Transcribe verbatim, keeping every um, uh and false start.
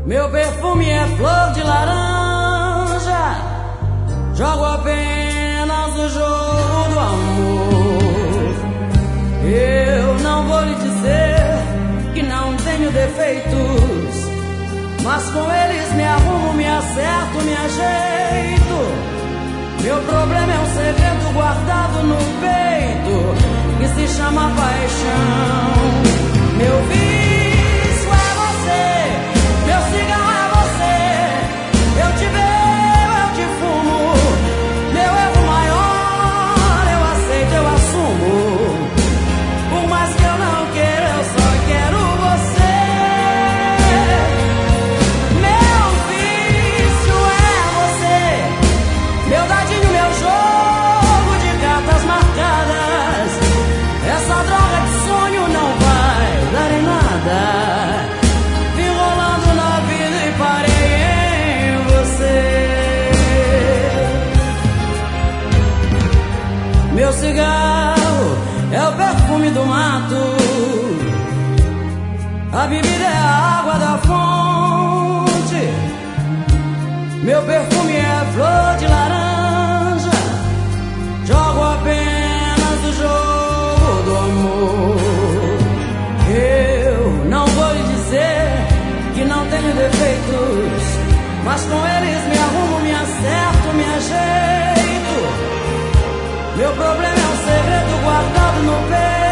Meu perfume é flor de laranja, jogo apenas o jogo do amor. Eu não vou lhe dizer que não tenho defeitos, mas com eles me arrumo, me acerto, me ajeito. Meu problema é um segredo guardado no peito, que se chama paixão. Meu vício é você, meu cigarro é você. Eu te bebo, eu te fumo. Meu erro maior, eu aceito, eu assumo. Por mais que eu não queira, eu só quero você. Meu vício é você, meu dadinho, meu jogo de cartas marcadas. Essa droga de sonho não vai dar em nada. Vim rolando na vida e parei em você. Meu cigarro é o perfume do mato, a bebida é a água da fonte. Meu perfume é flor de laranja, jogo apenas o jogo do amor. Eu não vou lhe dizer que não tenho defeitos, mas com eles me arrumo, me acerto, me ajeito. Meu problema é um segredo guardado no peito,